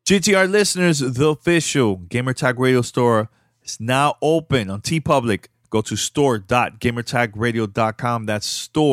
GTR listeners, the official Gamertag Radio store is now open on TeePublic. Go to store.gamertagradio.com. That's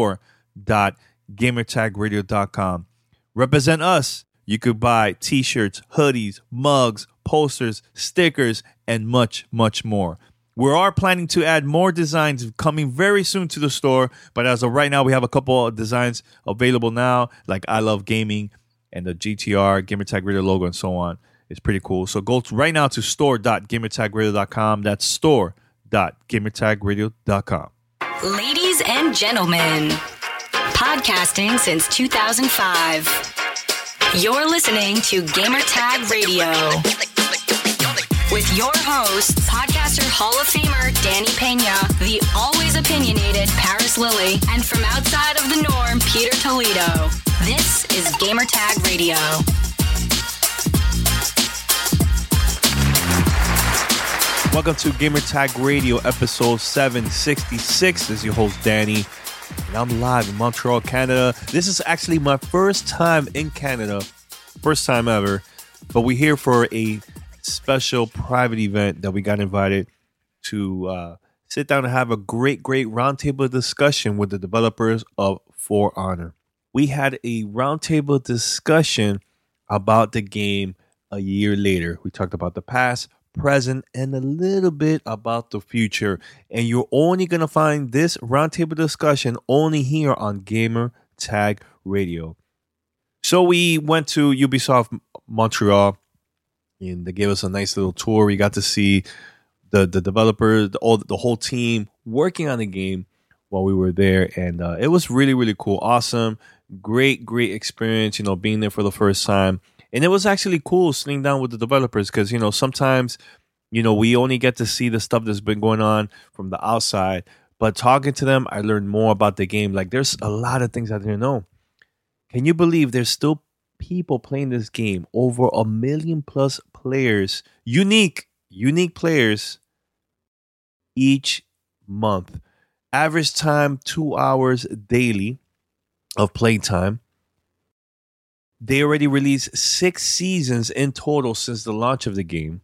store.gamertagradio.com. Represent us. You could buy t-shirts, hoodies, mugs, posters, stickers, and much, much more. We are planning to add more designs coming very soon to the store, but as of right now, we have a couple of designs available now, like I Love Gaming and the GTR, Gamertag Radio logo, and so on. It's pretty cool. So go right now to store.gamertagradio.com. That's store.gamertagradio.com. Ladies and gentlemen, podcasting since 2005. You're listening to Gamertag Radio with your hosts, podcaster Hall of Famer Danny Pena, the always opinionated Paris Lilly, and from outside of the norm, Peter Toledo. This is Gamertag Radio. Welcome to Gamertag Radio, episode 766. This is your host, Danny, and I'm live in Montreal, Canada. This is actually my first time in Canada, first time ever, but we're here for a special private event that we got invited to sit down and have a great roundtable discussion with the developers of For Honor. We had a roundtable discussion about the game a year later. We talked about the past, present, and a little bit about the future. And you're only going to find this roundtable discussion only here on Gamer Tag Radio. So we went to Ubisoft Montreal, and they gave us a nice little tour. We got to see the developers, the whole team working on the game while we were there. And it was really cool. Awesome. Great experience, being there for the first time. And it was actually cool sitting down with the developers because, sometimes, we only get to see the stuff that's been going on from the outside. But talking to them, I learned more about the game. Like, there's a lot of things I didn't know. Can you believe there's still people playing this game? Over 1 million plus players, unique players each month. Average time, 2 hours daily of playtime. They already released 6 seasons in total since the launch of the game.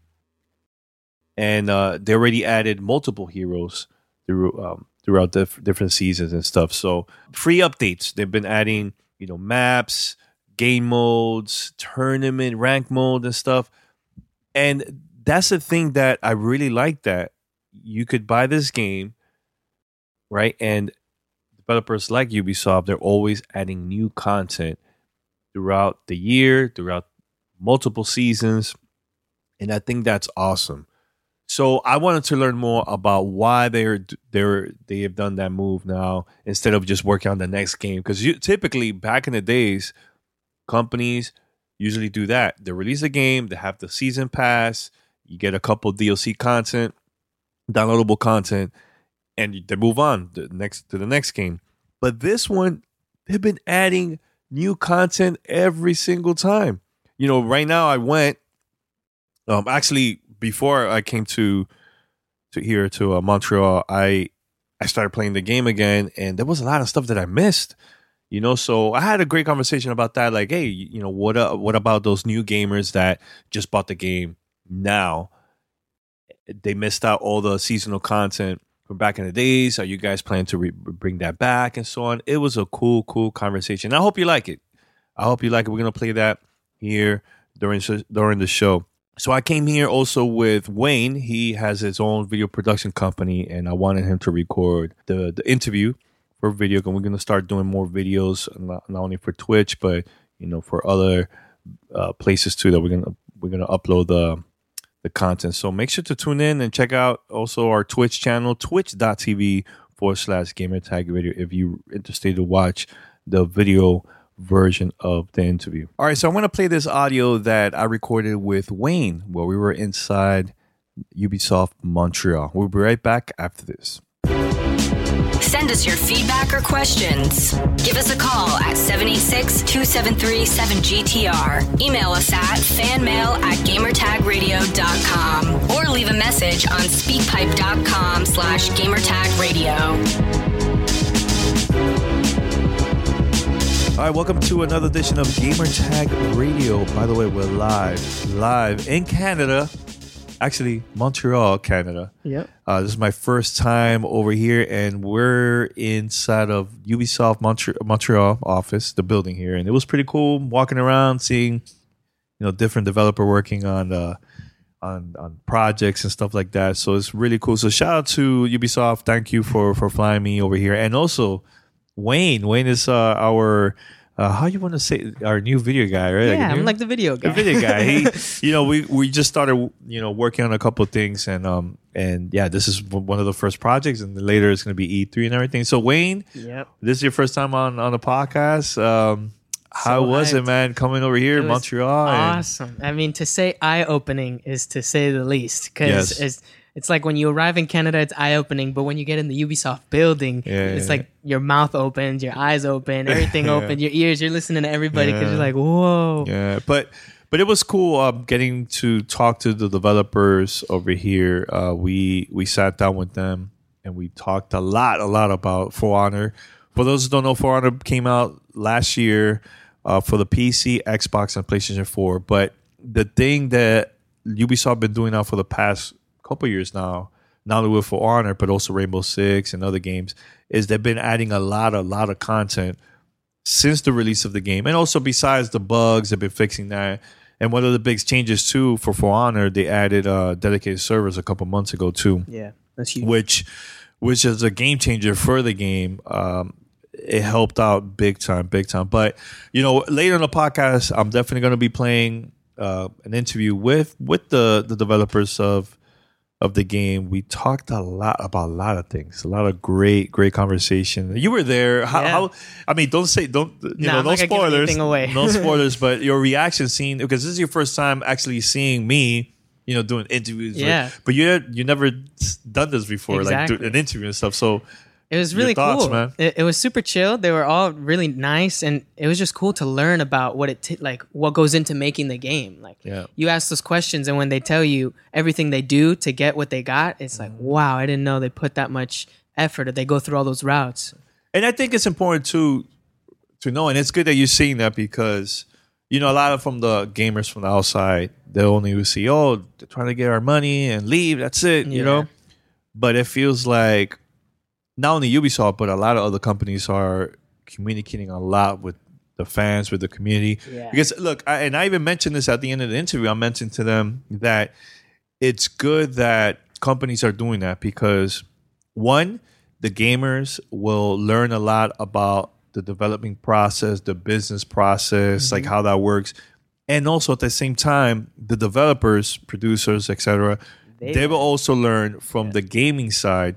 And they already added multiple heroes throughout the different seasons and stuff. So free updates. They've been adding, maps, game modes, tournament, rank mode and stuff. And that's the thing that I really like, that you could buy this game, right? And developers like Ubisoft, they're always adding new content throughout the year, throughout multiple seasons. And I think that's awesome. So I wanted to learn more about why they have done that move now instead of just working on the next game. Because typically back in the days, companies usually do that. They release a game, they have the season pass, you get a couple DLC content, downloadable content, and they move on to the next game. But this one, they've been adding new content every single time. Right now I went, actually before I came to Montreal, I started playing the game again, and there was a lot of stuff that I missed. So I had a great conversation about that. Like, hey, what about those new gamers that just bought the game now? They missed out all the seasonal content from back in the days. Are you guys planning to bring that back and so on? It was a cool conversation. I hope you like it. We're going to play that here during the show. So I came here also with Wayne. He has his own video production company, and I wanted him to record the interview for video. And we're going to start doing more videos, not only for Twitch, but for other places too, that we're going to upload the content. So make sure to tune in and check out also our Twitch channel, twitch.tv/Gamertag Radio, if you're interested to watch the video version of the interview. All right, so I'm going to play this audio that I recorded with Wayne while we were inside Ubisoft Montreal. We'll be right back after this. Send us your feedback or questions. Give us a call at 786-273-7GTR. Email us at fanmail@gamertagradio.com or leave a message on speakpipe.com/gamertagradio. All right, welcome to another edition of Gamer Tag Radio. By the way, we're live in Canada. Actually, Montreal, Canada. Yep. This is my first time over here, and we're inside of Ubisoft Montreal office, the building here, and it was pretty cool walking around, seeing different developer working on projects and stuff like that. So it's really cool. So shout out to Ubisoft. Thank you for flying me over here, and also Wayne. Wayne is our how you want to say, our new video guy, right? Yeah, I'm like the video guy. The video guy. He, we just started, working on a couple of things, and yeah, this is one of the first projects, and later it's going to be E3 and everything. So Wayne, yep, this is your first time on the podcast. How was it, man, coming over here in Montreal? Awesome. I mean, to say eye-opening is to say the least, because it's like when you arrive in Canada, it's eye-opening, but when you get in the Ubisoft building, it's like your mouth opens, your eyes open, everything opens, your ears, you're listening to everybody because you're like, whoa. Yeah, but it was cool getting to talk to the developers over here. We sat down with them and we talked a lot about For Honor. For those who don't know, For Honor came out last year for the PC, Xbox, and PlayStation 4. But the thing that Ubisoft been doing now for the past couple years now, not only with For Honor but also Rainbow Six and other games, is they've been adding a lot of content since the release of the game, and also besides the bugs, they've been fixing that. And one of the big changes too for Honor, they added dedicated servers a couple months ago too. Yeah, that's huge. Which is a game changer for the game. It helped out big time. But later in the podcast, I'm definitely going to be playing an interview with the developers of the game. We talked a lot about a lot of things, a lot of great conversation. You were there. How I mean, don't no spoilers. Away. No spoilers, but your reaction scene, because this is your first time actually seeing me, doing interviews. Yeah. But you never done this before, exactly. Like an interview and stuff. So it was really thoughts, cool, man. It was super chill. They were all really nice, and it was just cool to learn about what what goes into making the game. You ask those questions, and when they tell you everything they do to get what they got, it's like, wow, I didn't know they put that much effort, or they go through all those routes. And I think it's important to know, and it's good that you're seeing that, because a lot of from the gamers from the outside, they only see, they're trying to get our money and leave. That's it, But it feels like not only Ubisoft, but a lot of other companies are communicating a lot with the fans, with the community. Yeah. Because look, I even mentioned this at the end of the interview. I mentioned to them that it's good that companies are doing that, because one, the gamers will learn a lot about the developing process, the business process, like how that works. And also at the same time, the developers, producers, etc., they will also learn from the gaming side,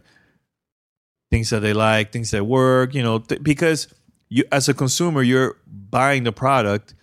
things that they like, things that work, because you, as a consumer, you're buying the product.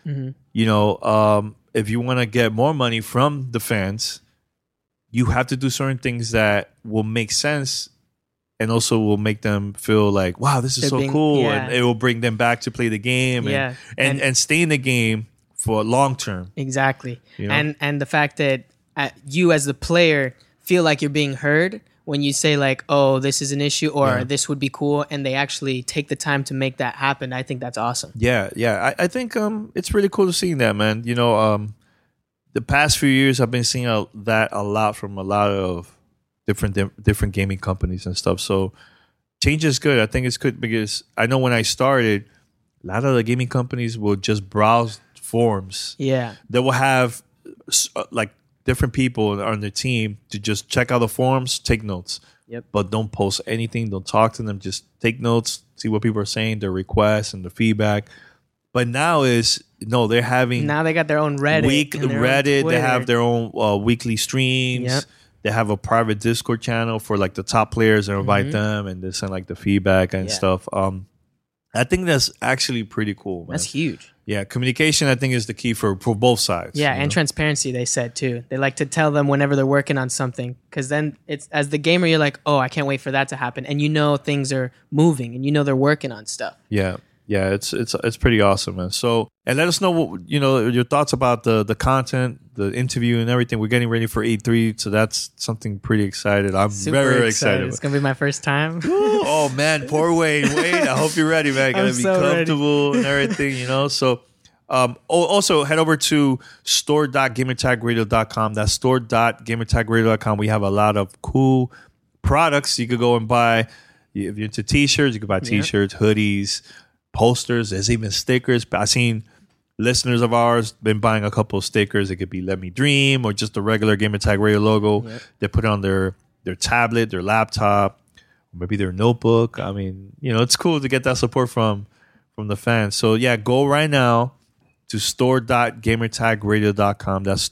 If you want to get more money from the fans, you have to do certain things that will make sense and also will make them feel like, wow, this is so cool. Yeah. And it will bring them back to play the game and stay in the game for long term. Exactly. And the fact that you as the player feel like you're being heard when you say like, oh, this is an issue, or this would be cool, and they actually take the time to make that happen. I think that's awesome. Yeah. I think it's really cool to see that, man. The past few years, I've been seeing that a lot from a lot of different gaming companies and stuff. So change is good. I think it's good, because I know when I started, a lot of the gaming companies will just browse forums. Yeah. They will have like different people on their team to just check out the forums, take notes. Yep. But don't post anything. Don't talk to them. Just take notes, see what people are saying, their requests and the feedback. But now they're having... Now they got their own Reddit. They have their own weekly streams. Yep. They have a private Discord channel for like the top players and invite them, and they send like the feedback and stuff. I think that's actually pretty cool, man. That's huge. Yeah, communication, I think, is the key for both sides. Yeah, and transparency, they said, too. They like to tell them whenever they're working on something, because then it's, as the gamer, you're like, oh, I can't wait for that to happen. And things are moving, and they're working on stuff. Yeah, it's pretty awesome, man. So, and let us know what, your thoughts about the content, the interview and everything. We're getting ready for E3, so that's something pretty excited. I'm very excited. It's gonna be my first time. Ooh, oh man, poor Wayne. I hope you're ready, man. Gotta be comfortable and everything, you know. So, also head over to store.gamertagradio.com. That's store.gamertagradio.com. We have a lot of cool products you could go and buy. If you're into t-shirts, you can buy t-shirts, hoodies, posters. There's even stickers. I've seen listeners of ours been buying a couple of stickers. It could be Let Me Dream or just the regular Gamertag Radio logo. Yep. They put it on their tablet, their laptop, maybe their notebook. I mean, you know, it's cool to get that support from the fans. So yeah, go right now to store.gamertagradio.com. That's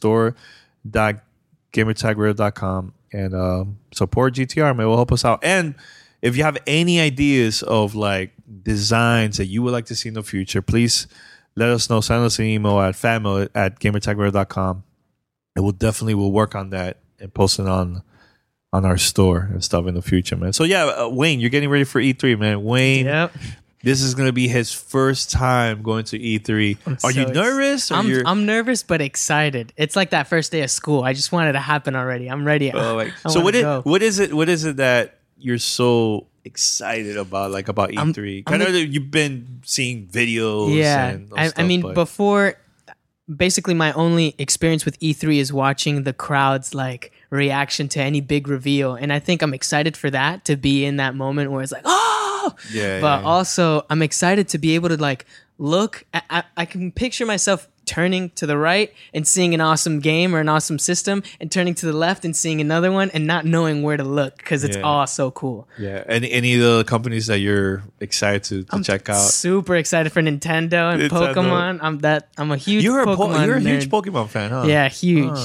store.gamertagradio.com and support GTR, man. It will help us out. And if you have any ideas of like designs that you would like to see in the future, please let us know. Send us an email at family@gamertagradio.com. And we'll work on that and post it on our store and stuff in the future, man. So yeah, Wayne, you're getting ready for E3, man. Wayne, this is going to be his first time going to E3. Are you nervous? I'm nervous but excited. It's like that first day of school. I just want it to happen already. I'm ready. So what is it that you're so excited about E3? I know that you've been seeing videos. Yeah, and I mean, before, basically my only experience with E3 is watching the crowd's like reaction to any big reveal, and I think I'm excited for that, to be in that moment where it's like, oh, yeah. But also I'm excited to be able to like look. I can picture myself turning to the right and seeing an awesome game or an awesome system, and turning to the left and seeing another one, and not knowing where to look because it's all so cool. Yeah. Any of the companies that you're excited to check out? Super excited for Nintendo and Pokemon. I'm a huge Pokemon You're a huge Pokemon fan, huh? Yeah, huge.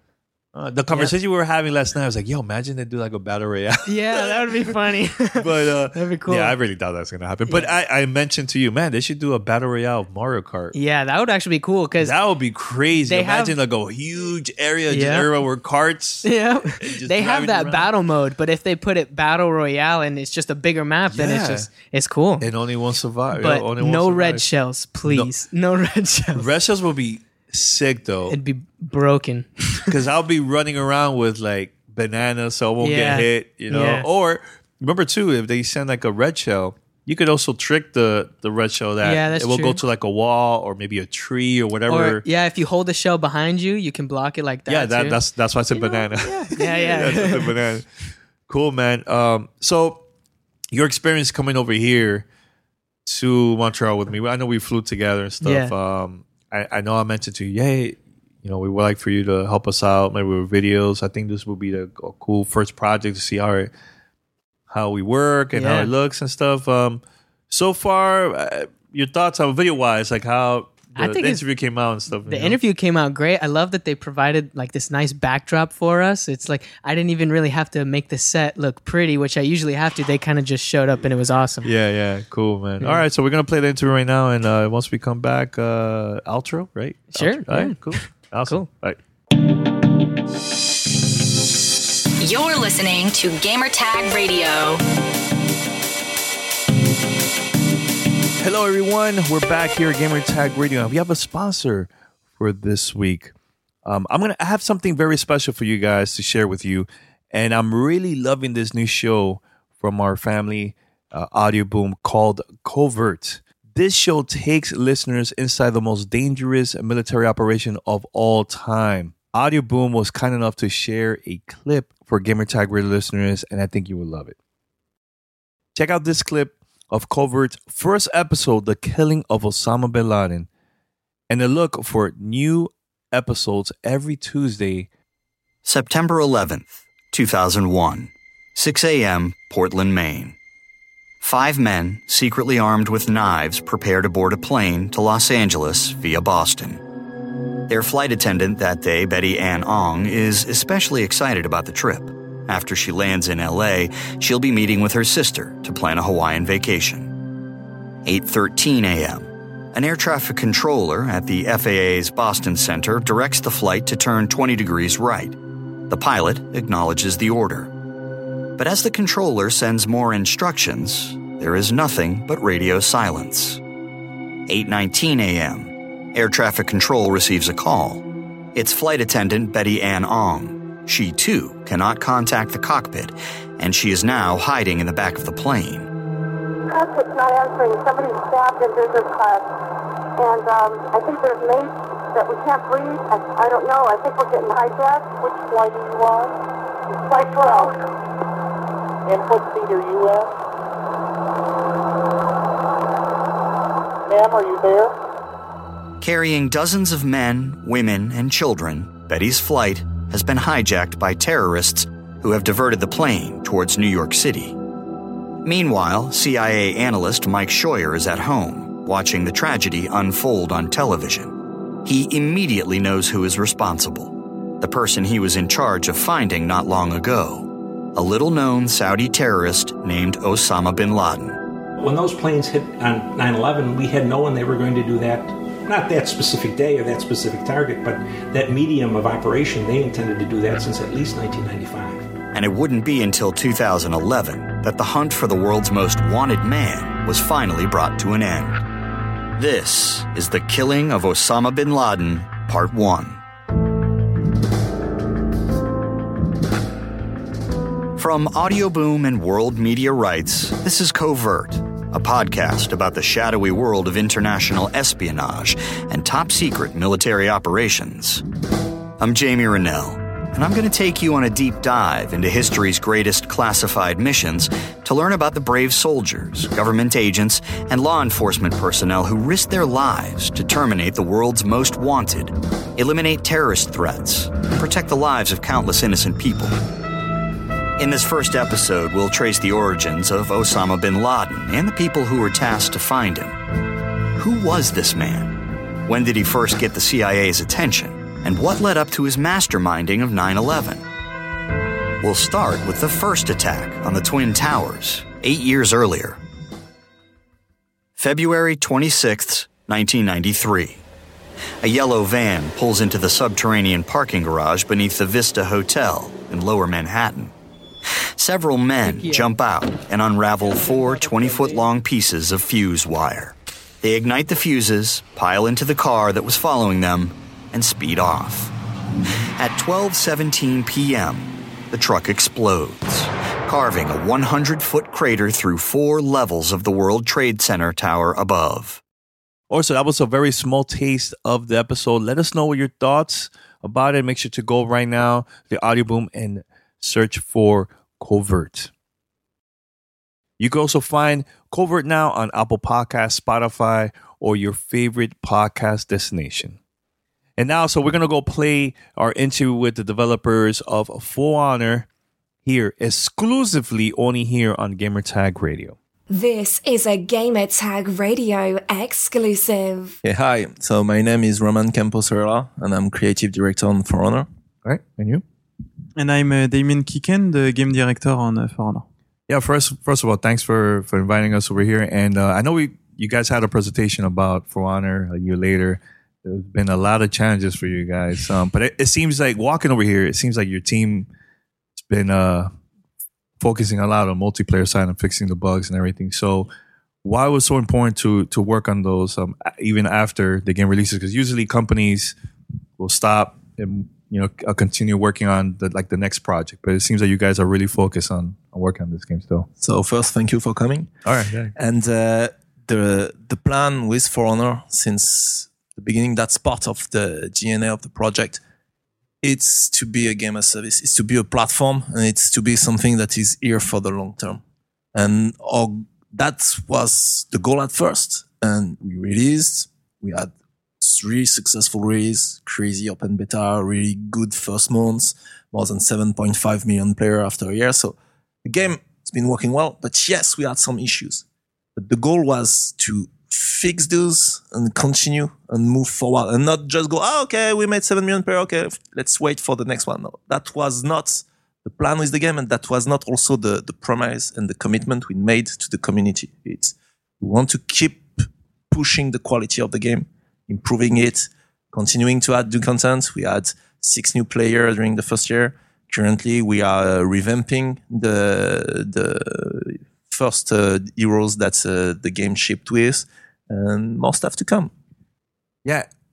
The conversation we were having last night, I was like, yo, imagine they do like a battle royale. Yeah, that would be funny. But that'd be cool. Yeah, I really thought that was going to happen. But I mentioned to you, man, they should do a battle royale of Mario Kart. Yeah, that would actually be cool. Because that would be crazy. Imagine like a huge area where carts. Yeah, they have that battle mode, but if they put it battle royale and it's just a bigger map, then it's cool. And only one survive. But no red shells, please. No red shells. Red shells will be sick though. It'd be broken because I'll be running around with like bananas so I won't get hit, you know. Or remember too, if they send like a red shell, you could also trick the red shell that it will go to like a wall or maybe a tree or whatever. Or if you hold the shell behind you, you can block it like that. Yeah, that's why it's a banana. Yeah. That's a banana. Cool, man. So your experience coming over here to Montreal with me, I know we flew together and stuff. I know I mentioned to you, hey, you know, we would like for you to help us out, maybe with videos. I think this will be a cool first project to see how we work and how it looks and stuff. So far, your thoughts on video-wise, like how the interview came out and stuff. The interview came out great. I love that they provided like this nice backdrop for us. It's like I didn't even really have to make the set look pretty, which I usually have to. They kind of just showed up and it was awesome. Yeah, cool, man. Yeah. All right, so we're gonna play the interview right now, and once we come back, outro, right? Sure. Outro. All right, cool. Awesome. Cool. All right. You're listening to Gamertag Radio. Hello, everyone. We're back here at Gamertag Radio. We have a sponsor for this week. I have something very special for you guys to share with you, and I'm really loving this new show from our family, Audio Boom, called Covert. This show takes listeners inside the most dangerous military operation of all time. Audio Boom was kind enough to share a clip for Gamertag Radio listeners, and I think you will love it. Check out this clip of Covert's first episode, The Killing of Osama Bin Laden, and a look for new episodes every Tuesday. September 11th, 2001, 6 a.m., Portland, Maine. 5 men, secretly armed with knives, prepare to board a plane to Los Angeles via Boston. Their flight attendant that day, Betty Ann Ong, is especially excited about the trip. After she lands in L.A., she'll be meeting with her sister to plan a Hawaiian vacation. 8:13 a.m. An air traffic controller at the FAA's Boston Center directs the flight to turn 20 degrees right. The pilot acknowledges the order. But as the controller sends more instructions, there is nothing but radio silence. 8:19 a.m. Air traffic control receives a call. It's flight attendant Betty Ann Ong. She, too, cannot contact the cockpit, and she is now hiding in the back of the plane. Cockpit's not answering. Somebody's stabbed in business class. And I think there's mates that we can't breathe. I don't know. I think we're getting hijacked. Which flight are you on? Flight 12. And what seat are you at? Ma'am, are you there? Carrying dozens of men, women, and children, Betty's flight has been hijacked by terrorists who have diverted the plane towards New York City. Meanwhile, CIA analyst Mike Scheuer is at home, watching the tragedy unfold on television. He immediately knows who is responsible. The person he was in charge of finding not long ago. A little-known Saudi terrorist named Osama bin Laden. When those planes hit on 9/11, we had known they were going to do that, not that specific day or that specific target, but that medium of operation, they intended to do that since at least 1995. And it wouldn't be until 2011 that the hunt for the world's most wanted man was finally brought to an end. This is The Killing of Osama bin Laden, Part 1. From Audioboom and World Media Rights, this is Covert, a podcast about the shadowy world of international espionage and top-secret military operations. I'm Jamie Rennell, and I'm going to take you on a deep dive into history's greatest classified missions to learn about the brave soldiers, government agents, and law enforcement personnel who risked their lives to terminate the world's most wanted, eliminate terrorist threats, and protect the lives of countless innocent people. In this first episode, we'll trace the origins of Osama bin Laden and the people who were tasked to find him. Who was this man? When did he first get the CIA's attention? And what led up to his masterminding of 9/11? We'll start with the first attack on the Twin Towers, 8 years earlier. February 26, 1993. A yellow van pulls into the subterranean parking garage beneath the Vista Hotel in Lower Manhattan. Several men jump out and unravel 4 20-foot-long pieces of fuse wire. They ignite the fuses, pile into the car that was following them, and speed off. At 12:17 p.m., the truck explodes, carving a 100-foot crater through 4 levels of the World Trade Center tower above. Also, that was a very small taste of the episode. Let us know what your thoughts about it. Make sure to go right now to the Audioboom and search for Covert. You can also find Covert now on Apple Podcasts, Spotify, or your favorite podcast destination. And now, so we're going to go play our interview with the developers of For Honor here, exclusively only here on Gamertag Radio. This is a Gamertag Radio exclusive. Hey, hi. So my name is Roman Campos-Herrera, and I'm creative director on For Honor. All right, and you? And I'm Damien Kiken, the game director on For Honor. Yeah, first of all, thanks for inviting us over here. And I know you guys had a presentation about For Honor a year later. There's been a lot of challenges for you guys. But it seems like walking over here, it seems like your team has been focusing a lot on multiplayer side and fixing the bugs and everything. So why was it so important to work on those even after the game releases? Because usually companies will stop and continue working on the next project. But it seems like you guys are really focused on working on this game still. So first, thank you for coming. All right. Yeah. And the plan with For Honor since the beginning, that's part of the DNA of the project. It's to be a game as service. It's to be a platform, and it's to be something that is here for the long term. And that was the goal at first. And we released. We had 3 successful releases, crazy open beta, really good first months, more than 7.5 million players after a year. So the game has been working well, but yes, we had some issues. But the goal was to fix those and continue and move forward and not just go, okay, we made 7 million players, okay, let's wait for the next one. No, that was not the plan with the game, and that was not also the promise and the commitment we made to the community. We want to keep pushing the quality of the game, improving it, continuing to add new content. We had 6 new players during the first year. Currently, we are revamping the first heroes that the game shipped with, and more stuff to come. Yeah,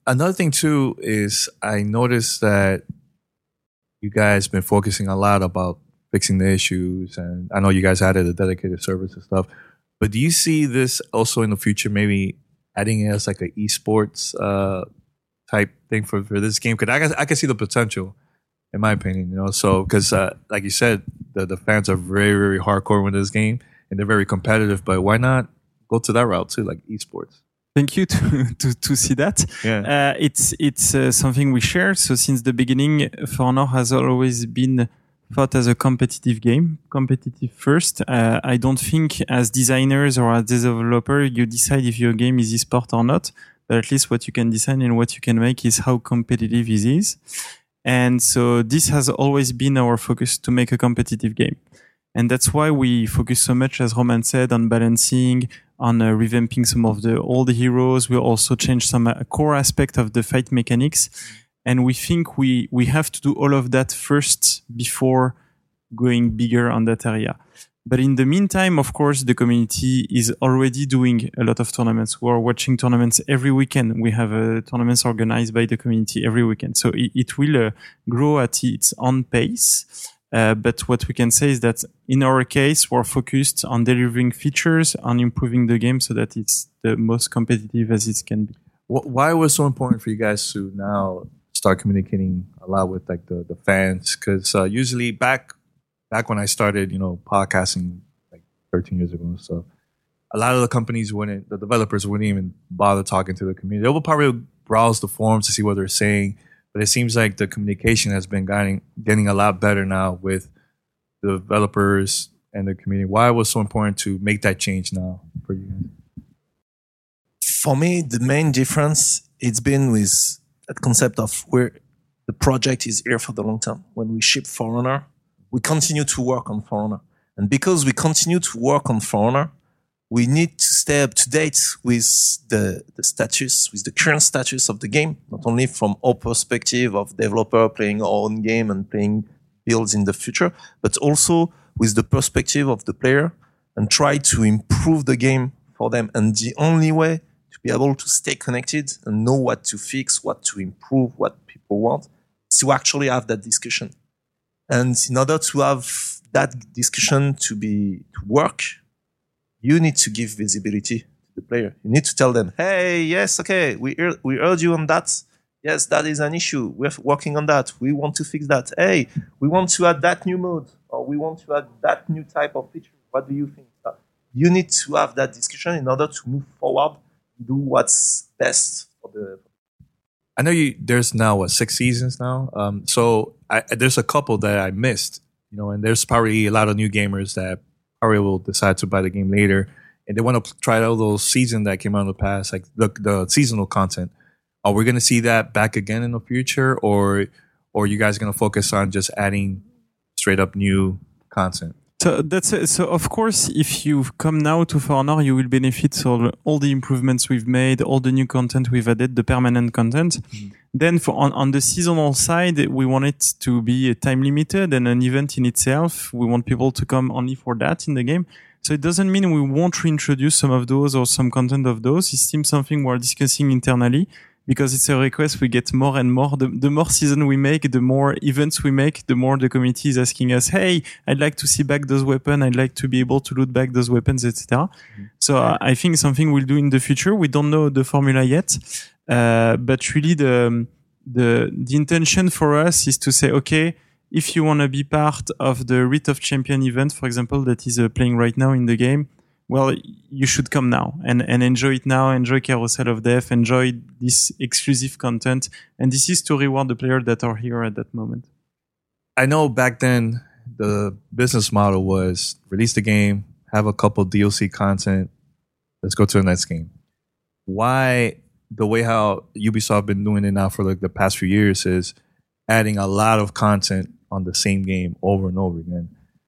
another thing too is I noticed that you guys been focusing a lot about fixing the issues, and I know you guys added a dedicated service and stuff. But do you see this also in the future, maybe adding it as like an esports type thing for this game? Because I can see the potential, in my opinion. So because like you said, the fans are very, very hardcore with this game, and they're very competitive. But why not go to that route too, like esports? Thank you to see that. Yeah. It's something we share. So since the beginning, For Honor has always been thought as a competitive game, competitive first. I don't think as designers or as developer, you decide if your game is esport or not, but at least what you can design and what you can make is how competitive it is. And so this has always been our focus, to make a competitive game. And that's why we focus so much, as Roman said, on balancing, on revamping some of the old heroes. We also changed some core aspect of the fight mechanics. And we think we have to do all of that first before going bigger on that area. But in the meantime, of course, the community is already doing a lot of tournaments. We are watching tournaments every weekend. We have tournaments organized by the community every weekend. So it will grow at its own pace. But what we can say is that in our case, we're focused on delivering features, on improving the game so that it's the most competitive as it can be. Why was it so important for you guys to now start communicating a lot with like the fans? Because usually back when I started, podcasting like 13 years ago, so a lot of the developers wouldn't even bother talking to the community. They will probably browse the forums to see what they're saying, but it seems like the communication has been getting a lot better now with the developers and the community. Why was it so important to make that change now for you guys? For me, the main difference it's been with that concept of where the project is here for the long term. When we ship For Honor, we continue to work on For Honor. And because we continue to work on For Honor, we need to stay up to date with the status, with the current status of the game, not only from our perspective of developer playing our own game and playing builds in the future, but also with the perspective of the player, and try to improve the game for them. And the only way to be able to stay connected and know what to fix, what to improve, what people want, is to actually have that discussion. And in order to have that discussion to work, you need to give visibility to the player. You need to tell them, hey, yes, okay, we heard you on that. Yes, that is an issue. We're working on that. We want to fix that. Hey, we want to add that new mode, or we want to add that new type of feature. What do you think? You need to have that discussion in order to move forward, do what's best for the. I know there's now 6 seasons now. So there's a couple that I missed, and there's probably a lot of new gamers that probably will decide to buy the game later, and they want to try out those seasons that came out in the past, like the seasonal content. Are we going to see that back again in the future, or are you guys going to focus on just adding straight up new content? So of course, if you come now to For Honor, you will benefit from all the improvements we've made, all the new content we've added, the permanent content. Mm-hmm. Then on the seasonal side, we want it to be time limited and an event in itself. We want people to come only for that in the game. So it doesn't mean we won't reintroduce some of those or some content of those. It's still something we're discussing internally, because it's a request we get more and more. The more season we make, the more events we make, the more the community is asking us, hey, I'd like to see back those weapons. I'd like to be able to loot back those weapons, etc. Mm-hmm. So I think something we'll do in the future. We don't know the formula yet. But really the intention for us is to say, okay, if you want to be part of the Wrath of Champion event, for example, that is playing right now in the game, well, you should come now and enjoy it now, enjoy Carousel of Death, enjoy this exclusive content. And this is to reward the players that are here at that moment. I know back then the business model was release the game, have a couple DLC content, let's go to the next game. Why the way how Ubisoft been doing it now for like the past few years is adding a lot of content on the same game over and over again.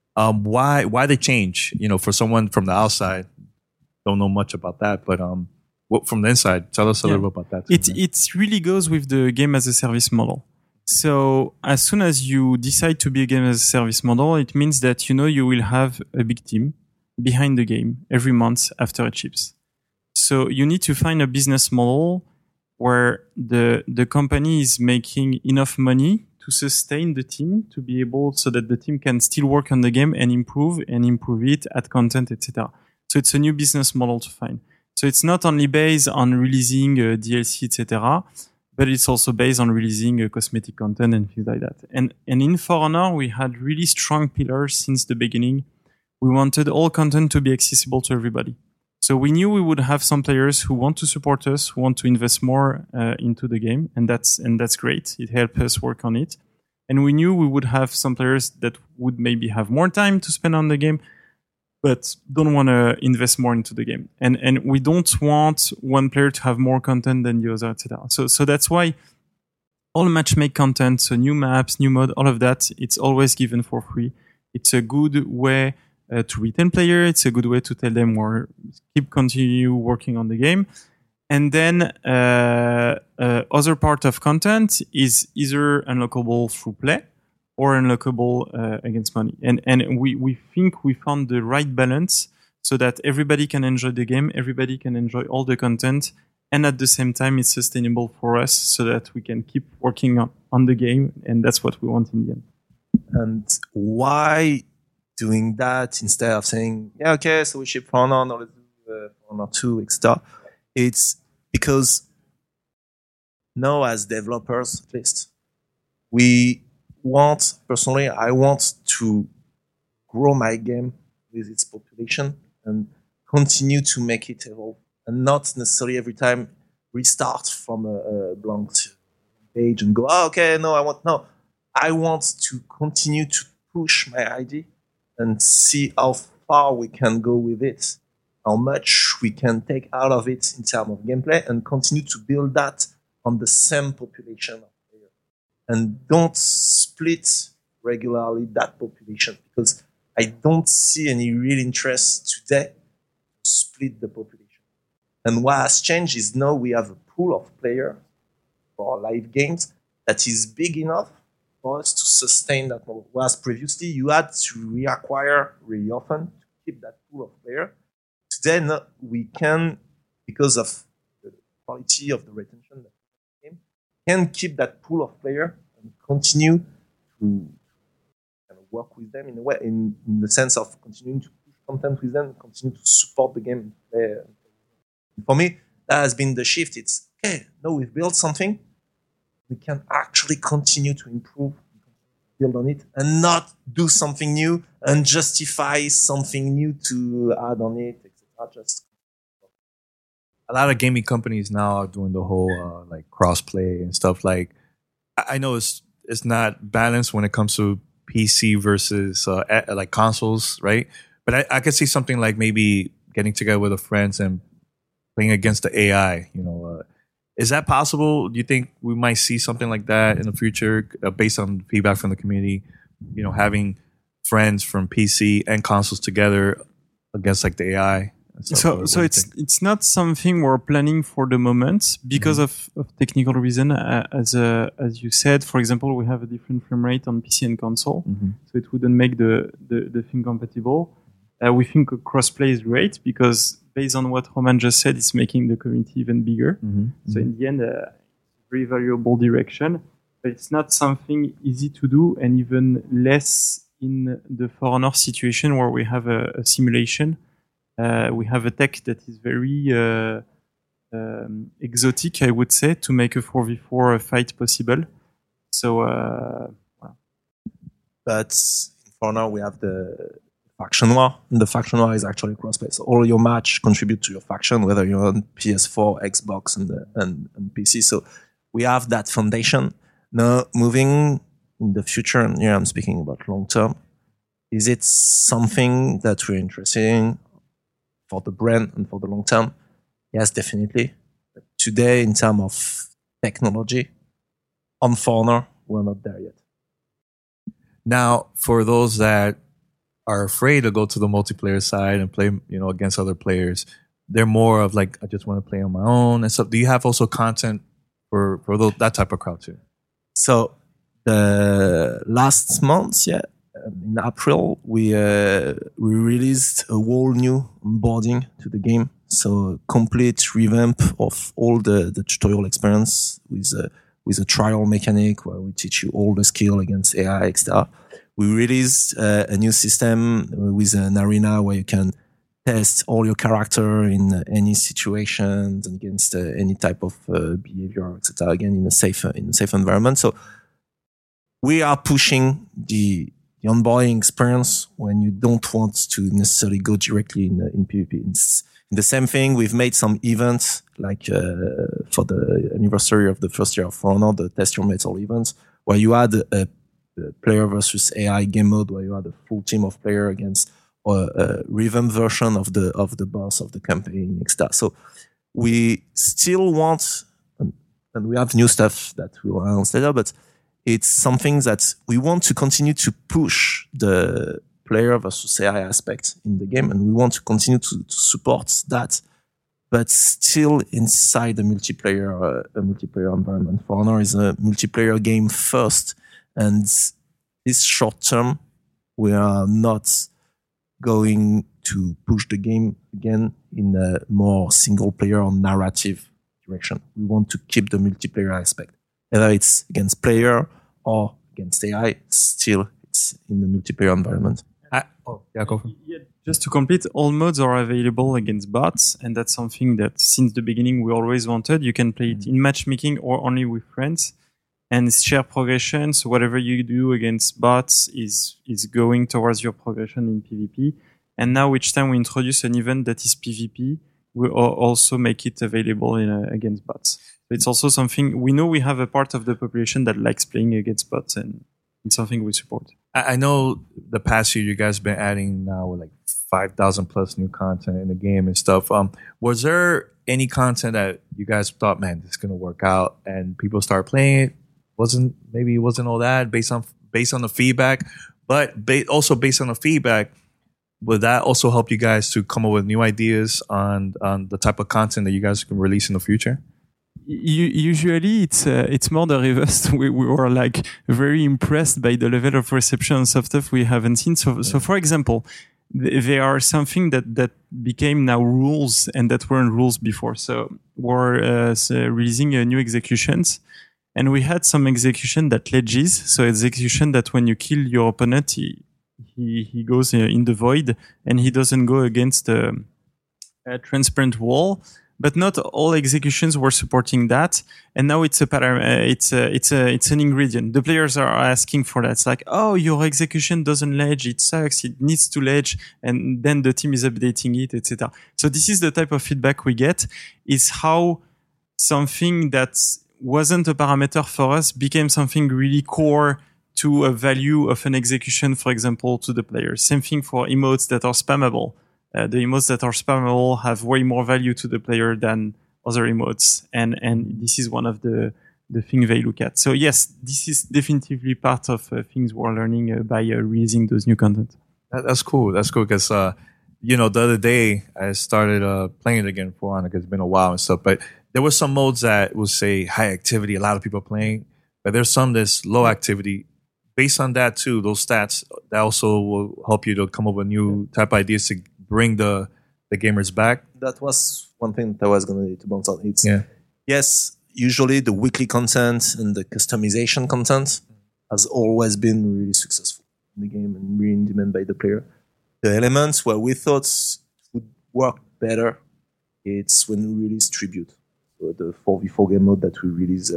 Why the change? For someone from the outside, don't know much about that, but what from the inside, tell us a little bit about that. It really goes with the game as a service model. So as soon as you decide to be a game as a service model, it means that you will have a big team behind the game every month after it ships. So you need to find a business model where the company is making enough money to sustain the team, to be able so that the team can still work on the game and improve it, add content, etc. So it's a new business model to find. So it's not only based on releasing DLC, etc., but it's also based on releasing cosmetic content and things like that. And in For Honor, we had really strong pillars since the beginning. We wanted all content to be accessible to everybody. So we knew we would have some players who want to support us, who want to invest more into the game, and that's great. It helped us work on it. And we knew we would have some players that would maybe have more time to spend on the game, but don't want to invest more into the game. And we don't want one player to have more content than the other, etc. So that's why all matchmake content, so new maps, new mod, all of that, it's always given for free. It's a good way to retain players. It's a good way to tell them or continue working on the game. And then other part of content is either unlockable through play or unlockable against money. And we think we found the right balance so that everybody can enjoy the game, everybody can enjoy all the content, and at the same time it's sustainable for us so that we can keep working on the game, and that's what we want in the end. And why doing that instead of saying, yeah, okay, so we ship For Honor, now let's do For Honor 2, etc. It's because now as developers, at least, I want to grow my game with its population and continue to make it evolve and not necessarily every time restart from a blank page and go, I want to continue to push my idea and see how far we can go with it, how much we can take out of it in terms of gameplay, and continue to build that on the same population of players. And don't split regularly that population, because I don't see any real interest today to split the population. And what has changed is now we have a pool of players for live games that is big enough for us to sustain that model. Whereas previously you had to reacquire really often to keep that pool of players. Today we can, because of the quality of the retention that we game, can keep that pool of players and continue to kind of work with them in a way, in the sense of continuing to push content with them, continue to support the game and play. For me, that has been the shift. It's okay, now we've built something, we can actually continue to improve, build on it, and not do something new and justify something new to add on it, etc. Just a lot of gaming companies now are doing the whole like cross-play and stuff. Like, I know it's not balanced when it comes to PC versus like consoles, right? But I could see something like maybe getting together with friends and playing against the AI, is that possible? Do you think we might see something like that in the future, based on feedback from the community? Having friends from PC and consoles together against like the AI. So it's not something we're planning for the moment because of technical reason. As you said, for example, we have a different frame rate on PC and console, so it wouldn't make the thing compatible. We think crossplay is great because, based on what Roman just said, it's making the community even bigger. So in the end, very valuable direction. But it's not something easy to do, and even less in the For Honor situation where we have a simulation. We have a tech that is very exotic, I would say, to make a 4v4 fight possible. So, but in For Honor, we have the faction war, and the faction war is actually crossplay. So all your match contribute to your faction, whether you're on PS4, Xbox, and PC. So we have that foundation. Now, moving in the future, and here I'm speaking about long term, is it something that we're interested in for the brand and for the long term? Yes, definitely. But today, in terms of technology, on For Honor, we're not there yet. Now, for those that are afraid to go to the multiplayer side and play, against other players, they're more of like, I just want to play on my own and stuff. Do you have also content for that type of crowd too? So the last month, in April, we released a whole new onboarding to the game So complete revamp of all the tutorial experience with a trial mechanic where we teach you all the skill against AI, etc. We released a new system with an arena where you can test all your character in any situation against any type of behavior, etc. Again, in a safe environment. So we are pushing the onboarding experience when you don't want to necessarily go directly in PvP. It's the same thing. We've made some events like for the anniversary of the first year of For Honor, the Test Your Metal events, where you had a player versus AI game mode, where you had a full team of player against a revamped version of the boss of the campaign, etc. So we still want, and we have new stuff that we will announce later, but it's something that we want to continue to push the player versus AI aspect in the game, and we want to continue to support that, but still inside the multiplayer environment. For Honor is a multiplayer game first, and this short term, we are not going to push the game again in a more single player or narrative direction. We want to keep the multiplayer aspect. Whether it's against player or against AI, still it's in the multiplayer environment. Go for it. Yeah, just to complete, all modes are available against bots, and that's something that since the beginning we always wanted. You can play it in matchmaking or only with friends, and share progression. So whatever you do against bots is going towards your progression in PvP. And now each time we introduce an event that is PvP, we also make it available against bots. So it's also something we know we have a part of the population that likes playing against bots, and it's something we support. I know the past year you guys have been adding now like 5,000 plus new content in the game and stuff. Was there any content that you guys thought, man, this is going to work out, and people start playing it? Maybe it wasn't all that based on the feedback, but also based on the feedback, would that also help you guys to come up with new ideas on the type of content that you guys can release in the future? Usually it's more the reverse. We were like very impressed by the level of reception of stuff we haven't seen. So for example, there are something that became now rules and that weren't rules before. So we're releasing new executions, and we had some execution that ledges. So execution that when you kill your opponent, he goes in the void and he doesn't go against a transparent wall. But not all executions were supporting that, and now it's it's an ingredient. The players are asking for that. It's like, oh, your execution doesn't ledge, it sucks, it needs to ledge, and then the team is updating it, etc. So this is the type of feedback we get: is how something that wasn't a parameter for us became something really core to a value of an execution, for example, to the players. Same thing for emotes that are spammable. The emotes that are spammable have way more value to the player than other emotes. And this is one of the things they look at. So yes, this is definitively part of things we're learning by releasing those new content. That's cool. That's cool because, the other day I started playing it again for Honor because it's been a while and stuff. But there were some modes that will say high activity, a lot of people playing. But there's some that's low activity. Based on that too, those stats, that also will help you to come up with new type of ideas to bring the gamers back. That was one thing that I was going to bounce on. Yes, usually the weekly content and the customization content has always been really successful in the game and really in demand by the player. The elements where we thought would work better, it's when we release Tribute. So the 4v4 game mode that we released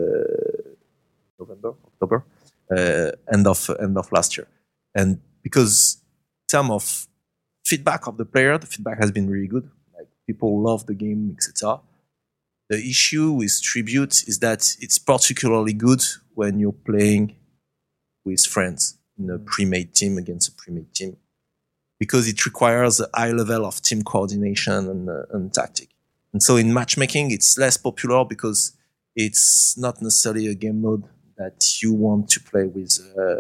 October, end of last year. And because in terms of feedback of the player, the feedback has been really good. Like, people love the game, etc. The issue with Tribute is that it's particularly good when you're playing with friends in a pre-made team against a pre-made team, because it requires a high level of team coordination and tactic. And so in matchmaking, it's less popular because it's not necessarily a game mode that you want to play with.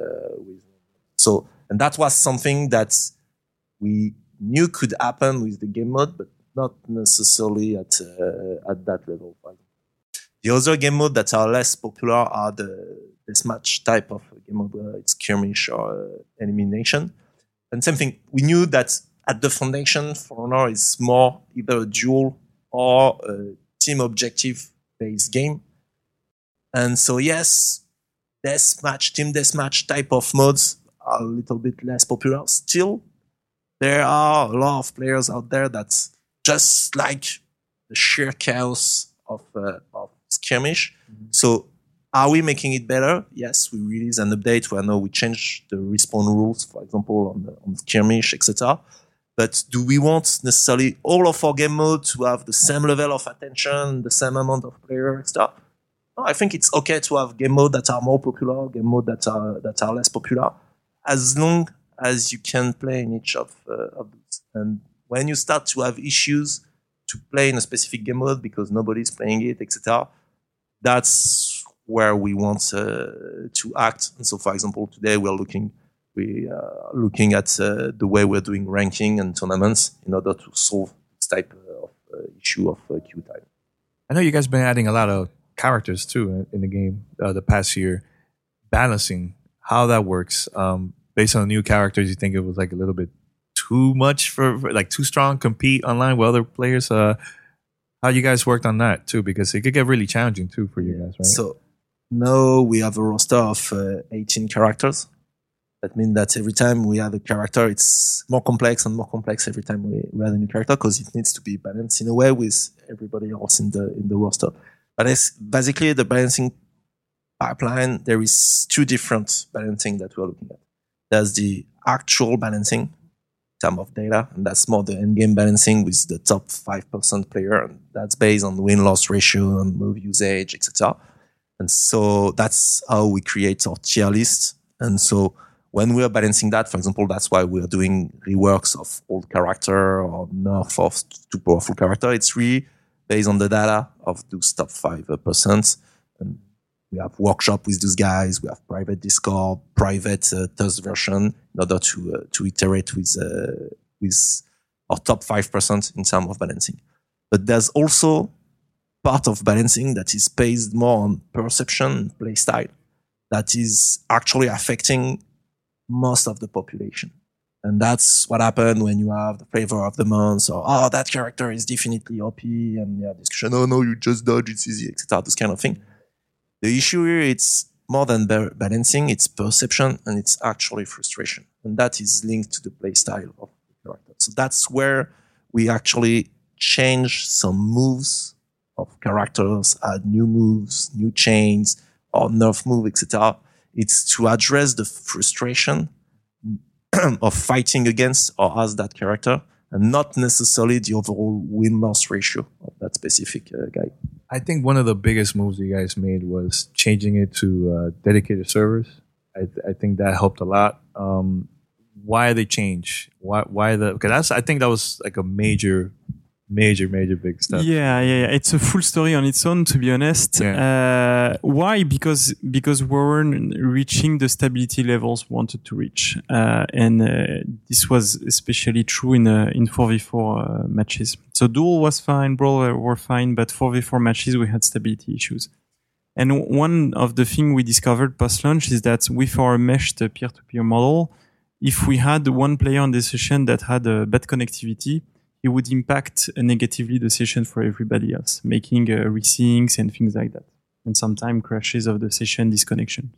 And that was something that we knew could happen with the game mode, but not necessarily at that level. The other game mode that are less popular are the deathmatch type of game mode, where it's skirmish or elimination. And same thing, we knew that at the foundation, For Honor is more either a duel or a team objective based game. And so yes, team deathmatch type of modes are a little bit less popular. Still, there are a lot of players out there that just like the sheer chaos of skirmish. Mm-hmm. So are we making it better? Yes, we release an update where now we change the respawn rules, for example, on skirmish, etc. But do we want necessarily all of our game mode to have the same level of attention, the same amount of player, etc.? No, I think it's okay to have game mode that are more popular, game mode that are less popular, as long as you can play in each of those. And when you start to have issues to play in a specific game mode because nobody's playing it, etc., that's where we want to act. And so, for example, today we are looking at the way we're doing ranking and tournaments in order to solve this type of issue of queue time. I know you guys have been adding a lot of characters too in the game the past year. Balancing how that works based on the new characters, you think it was like a little bit too much for like too strong compete online with other players? How you guys worked on that too, because it could get really challenging too for you guys, right? So now we have a roster of 18 characters. That means that every time we have a character, it's more complex and more complex every time we add a new character, because it needs to be balanced in a way with everybody else in the roster. But it's basically the balancing pipeline. There is two different balancing that we're looking at. There's the actual balancing in terms of data, and that's more the end-game balancing with the top 5% player, and that's based on win-loss ratio and move usage, etc. And so that's how we create our tier list. And so when we are balancing that, for example, that's why we are doing reworks of old character or nerf of too powerful character. It's really based on the data of those top 5%. And we have workshop with those guys. We have private Discord, private test version in order to iterate with our top 5% in terms of balancing. But there's also part of balancing that is based more on perception, play style, that is actually affecting most of the population. And that's what happened when you have the flavor of the month, or that character is definitely OP, and discussion, no, you just dodge, it's easy, etc. This kind of thing. The issue here, it's more than balancing, it's perception, and it's actually frustration. And that is linked to the play style of the character. So that's where we actually change some moves of characters, add new moves, new chains, or nerf move, etc. It's to address the frustration of fighting against or as that character, and not necessarily the overall win-loss ratio of that specific guy. I think one of the biggest moves you guys made was changing it to dedicated servers. I think that helped a lot. Why they change? Why the? Because I think that was like a major big step. Yeah. It's a full story on its own, to be honest. Yeah. Why? Because we weren't reaching the stability levels we wanted to reach, and this was especially true in 4v4 matches. So duel was fine, brawl were fine, but 4v4 matches we had stability issues. And one of the things we discovered post-launch is that with our meshed peer-to-peer model, if we had one player on the session that had a bad connectivity, it would impact negatively the session for everybody else, making resyncs and things like that. And sometimes crashes of the session, disconnection.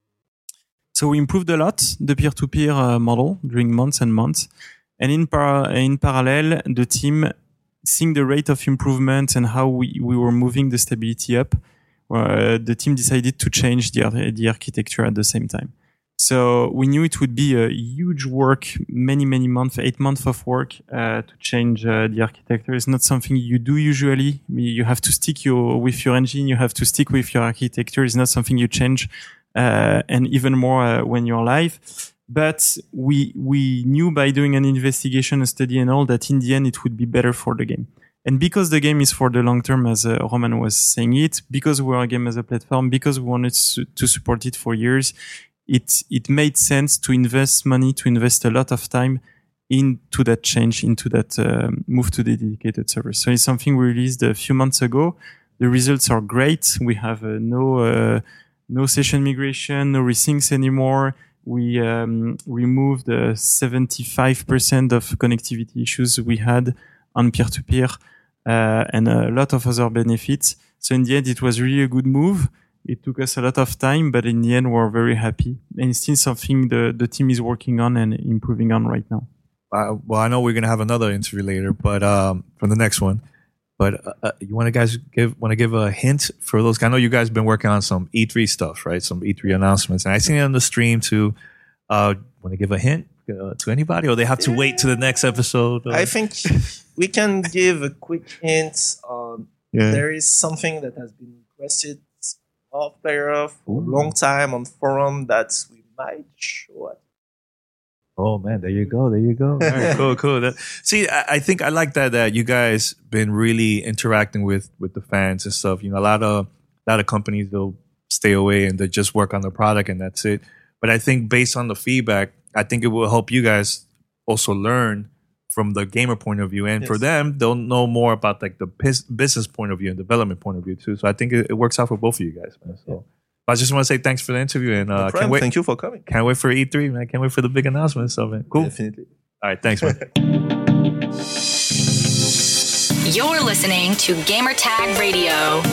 So we improved a lot the peer-to-peer model during months and months. And in parallel, the team, seeing the rate of improvement and how we were moving the stability up, the team decided to change the architecture at the same time. So we knew it would be a huge work, many months, 8 months of work to change the architecture. It's not something you do usually. You have to stick with your engine. You have to stick with your architecture. It's not something you change, and even more when you're live. But we knew by doing an investigation, a study and all, that in the end it would be better for the game. And because the game is for the long term, as Roman was saying it, because we're a game as a platform, because we wanted to support it for years, it made sense to invest money, to invest a lot of time into that change, into that move to the dedicated server. So it's something we released a few months ago. The results are great. We have no session migration, no resyncs anymore. We removed 75% of connectivity issues we had on peer-to-peer. and a lot of other benefits. So in the end, it was really a good move. It took us a lot of time, but in the end, we're very happy. And it's still something the team is working on and improving on right now. Well, I know we're going to have another interview later, but from the next one. But you want to give a hint for those? I know you guys have been working on some E3 stuff, right? Some E3 announcements. And I seen it on the stream too. Want to give a hint to anybody, or they have to wait to the next episode? I think we can give a quick hint. There is something that has been requested of player for a long time on forum that we might show it. Oh man, there you go. All right, cool. See, I think I like that you guys been really interacting with the fans and stuff. You know, a lot of companies, they'll stay away and they just work on the product and that's it. But I think based on the feedback, I think it will help you guys also learn from the gamer point of view, and for them, they'll know more about like the business point of view and development point of view too. So I think it works out for both of you guys, man. So I just want to say thanks for the interview, and can't wait. Thank you for coming. Can't wait for E3, man. Can't wait for the big announcement. So man, cool. Definitely. All right, thanks, man. You're listening to Gamertag Radio.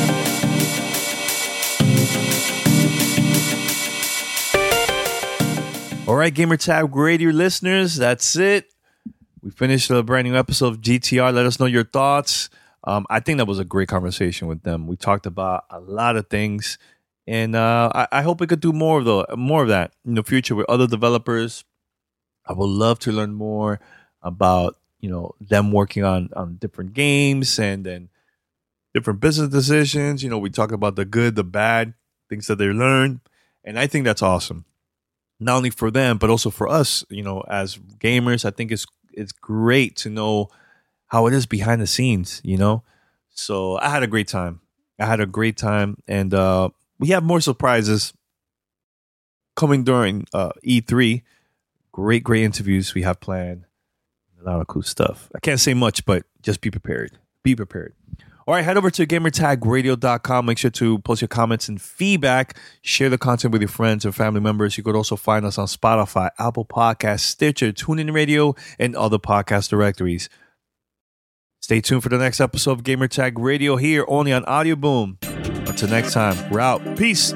All right, Gamertag Radio listeners, that's it. We finished a brand new episode of GTR. Let us know your thoughts. I think that was a great conversation with them. We talked about a lot of things, and I hope we could do more of that in the future with other developers. I would love to learn more about them working on different games and then different business decisions. We talk about the good, the bad, things that they learn, and I think that's awesome. Not only for them, but also for us, as gamers. I think it's great to know how it is behind the scenes, So I had a great time. And we have more surprises coming during E3. Great interviews we have planned. A lot of cool stuff. I can't say much, but just be prepared. All right, head over to gamertagradio.com. Make sure to post your comments and feedback. Share the content with your friends and family members. You could also find us on Spotify, Apple Podcasts, Stitcher, TuneIn Radio, and other podcast directories. Stay tuned for the next episode of Gamertag Radio here only on Audio Boom. Until next time, we're out. Peace.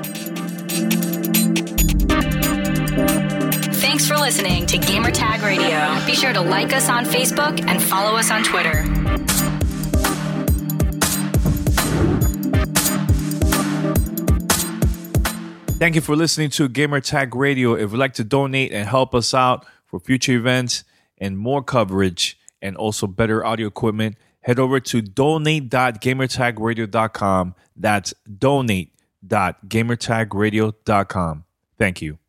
Thanks for listening to Gamertag Radio. Be sure to like us on Facebook and follow us on Twitter. Thank you for listening to Gamertag Radio. If you'd like to donate and help us out for future events and more coverage and also better audio equipment, head over to donate.gamertagradio.com. That's donate.gamertagradio.com. Thank you.